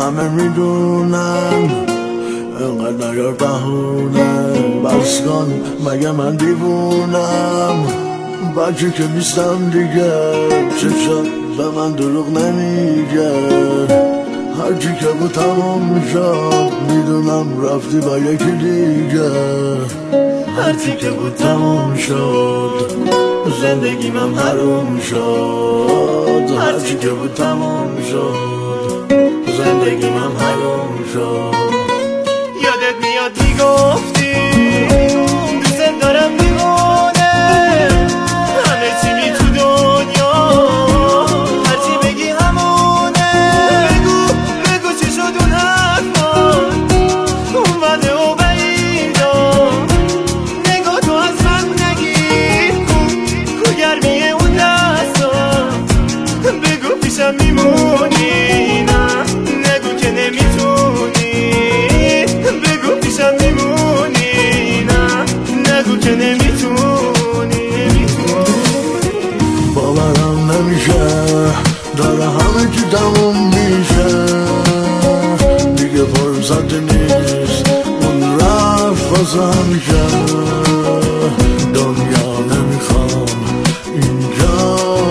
همه میدونن انقدر نیار بهونه بس کن مگه من دیوونم بچه که نیستم دیگه چشم به من دروغ نمیگه هرچی که بود تمام شد میدونم رفتی با یکی دیگه هرچی که بود تمام شد زندگیم حروم شد هرچی که بود تمام شد زندگیم حروم شد یادت میاد میگفتی دوست دارم دیوانه همه چی می تو دنیا هرچی بگی همونه بگو چی شد اون حرفات اومده و بعیدا نگاه تو از من نگیر کو گرمی اون دستا بگو پیشم میمونی نه نگو که نمیتونی بگو پیشم میمونی نه نگو که نمیتونی باورم نمیشه داره همه چی تموم میشه دیگه فرصتی نیست اون رفت واسه همیشه دنیا نمیخوام اینجا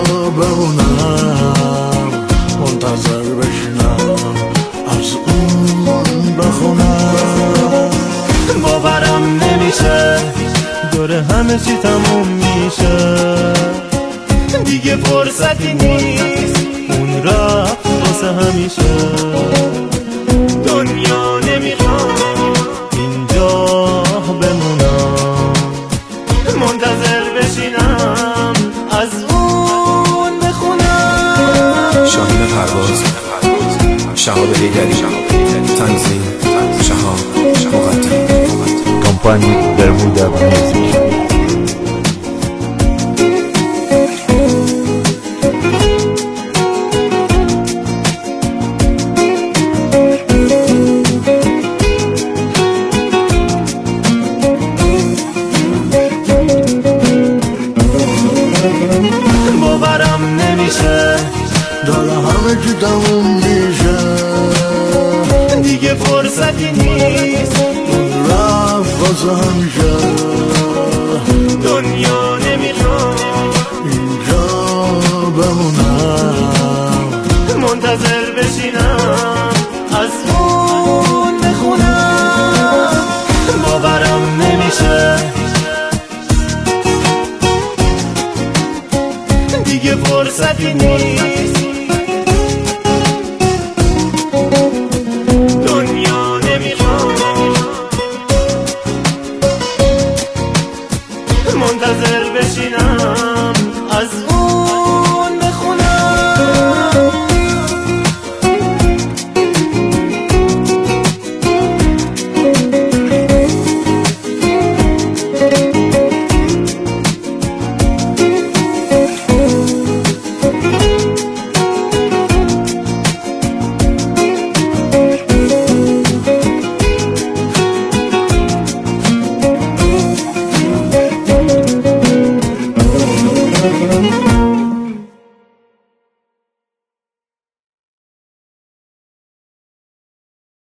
بمونم منتظر بشینم از اون بخونم باورم نمیشه داره همه چی تموم میشه دیگه فرصتی نیست اون رفت واسه همیشه دنیا نمیخوام اینجا بمونم منتظر بشینم از اون بخونم شاهین پرواز شهاب دیگری تنظیم شهاب مقدم Компания Bermuda Music. باورم نمیشه داره همه چی تموم میشه دیگه فرصتی نیست اون رفت واسه همیشه دنیا نمیخوام اینجا بمونم منتظر بشینم از اون بخونم باورم نمیشه دیگه فرصتی نیست